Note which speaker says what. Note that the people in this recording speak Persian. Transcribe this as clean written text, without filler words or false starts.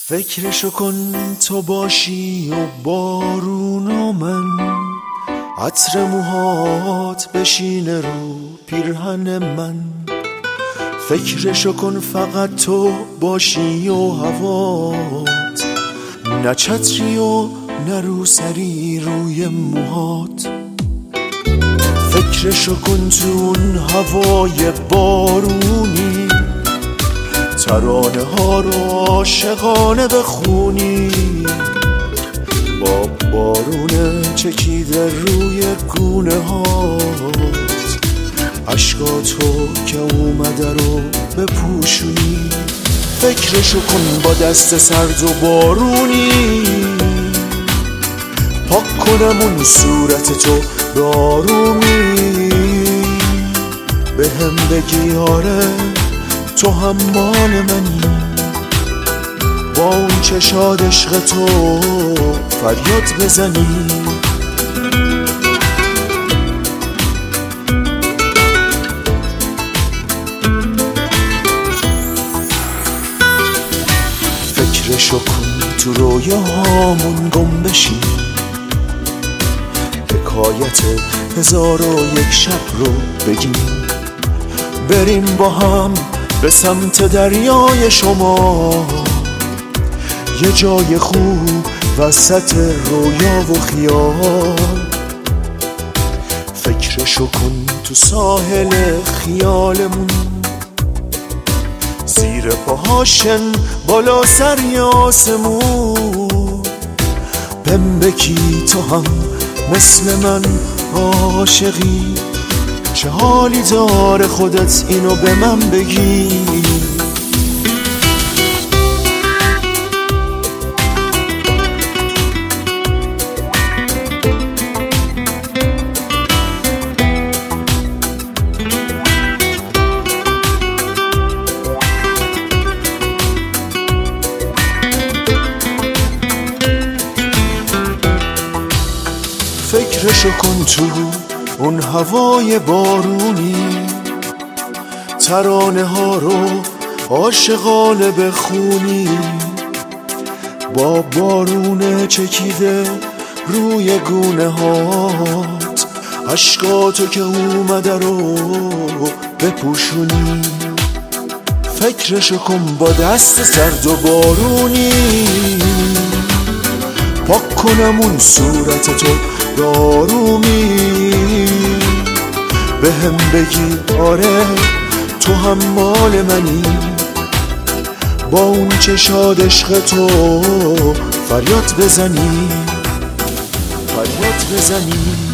Speaker 1: فکرشو کن تو باشی و بارون و من، عطر موهات بشینه رو پیرهن من. فکرشو کن فقط تو باشی و هوات، نه چتری و نه روسری روی موهات. فکرشو کن تو اون هوای بارونی، ترانه ها رو عاشقانه بخونی. با بارونه چکیده روی گونه هات، عشقاتو که اومده رو بپوشونی. فکرشو کن با دست سرد و بارونی، پاک کنم اون صورت تو به آرومی. به هم بگی آره تو هم مال منی، با اون چشاد عشق تو فریاد بزنی. فکرشو کن تو رویاهامون گم بشی، حکایت 1001 شب رو بگیم. بریم با هم به سمت دریای شما، یه جای خوب وسط رویا و خیال. فکرشو کن تو ساحل خیالمون، زیر پاهاشن بالا سر آسمون. بهم بگی تو هم مثل من عاشقی، چه حالی داره خودت اینو به من بگی. فکرشو کن تو اون هوای بارونی، ترانه ها رو عاشقانه بخونی. با بارونه چکیده روی گونه هات، عشقاتو که اومده رو بپوشونی. فکرشو کن با دست سرد و بارونی، پاک کنم اون صورت تو به آرومی. به هم بگی آره تو هم مال منی، با اون چشاد عشق تو فریاد بزنی، فریاد بزنی.